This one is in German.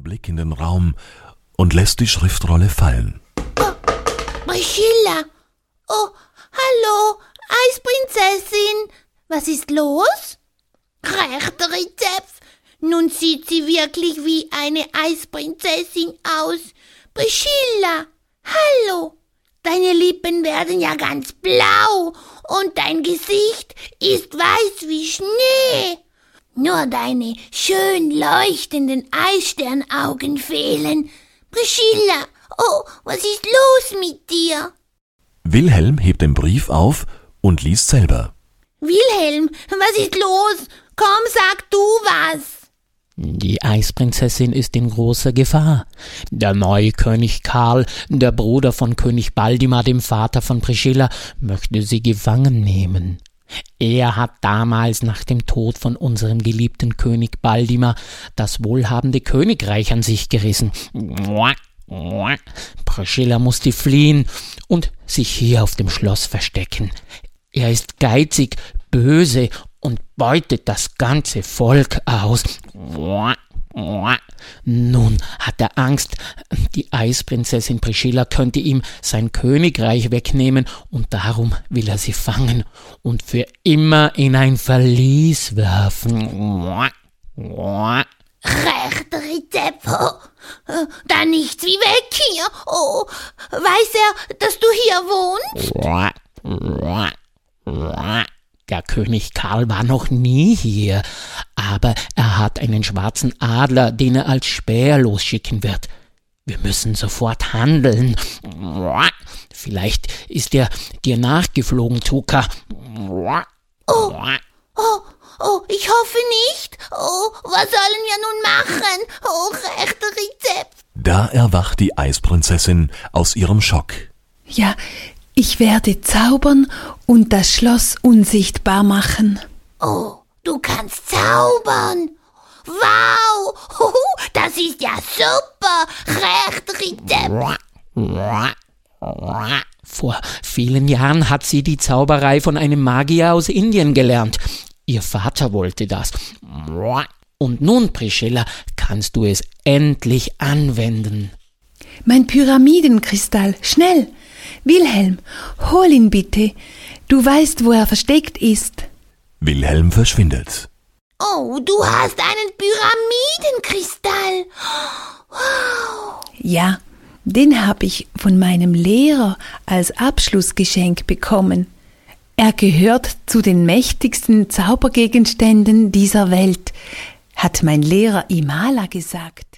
Blick in den Raum und lässt die Schriftrolle fallen. Oh, Priscilla! Oh, hallo, Eisprinzessin! Was ist los? Rechter Rezept! Nun sieht sie wirklich wie eine Eisprinzessin aus. Priscilla, hallo! Deine Lippen werden ja ganz blau und dein Gesicht ist weiß wie Schnee. Nur deine schön leuchtenden Eissternaugen fehlen. Priscilla, oh, was ist los mit dir? Wilhelm hebt den Brief auf und liest selber. Wilhelm, was ist los? Komm, sag du was. Die Eisprinzessin ist in großer Gefahr. Der neue König Karl, der Bruder von König Baldimar, dem Vater von Priscilla, möchte sie gefangen nehmen. Er hat damals nach dem Tod von unserem geliebten König Baldimar das wohlhabende Königreich an sich gerissen. Priscilla musste fliehen und sich hier auf dem Schloss verstecken. Er ist geizig, böse und beutet das ganze Volk aus. Nun hat er Angst, die Eisprinzessin Priscilla könnte ihm sein Königreich wegnehmen und darum will er sie fangen und für immer in ein Verlies werfen. Rechter Rezept, da nichts wie weg hier. Oh, weiß er, dass du hier wohnst? Der König Karl war noch nie hier, aber er hat einen schwarzen Adler, den er als Späher losschicken wird. Wir müssen sofort handeln. Vielleicht ist er dir nachgeflogen, Tuka. Oh, ich hoffe nicht. Oh, was sollen wir nun machen? Oh, rechter Rezept. Da erwacht die Eisprinzessin aus ihrem Schock. Ja, ich werde zaubern und das Schloss unsichtbar machen. Oh, du kannst zaubern. Wow, das ist ja super. Rechter Rezept. Vor vielen Jahren hat sie die Zauberei von einem Magier aus Indien gelernt. Ihr Vater wollte das. Und nun, Priscilla, kannst du es endlich anwenden. Mein Pyramidenkristall, schnell! Wilhelm, hol ihn bitte. Du weißt, wo er versteckt ist. Wilhelm verschwindet. Oh, du hast einen Pyramidenkristall. Wow. Ja, den habe ich von meinem Lehrer als Abschlussgeschenk bekommen. Er gehört zu den mächtigsten Zaubergegenständen dieser Welt, hat mein Lehrer Imala gesagt.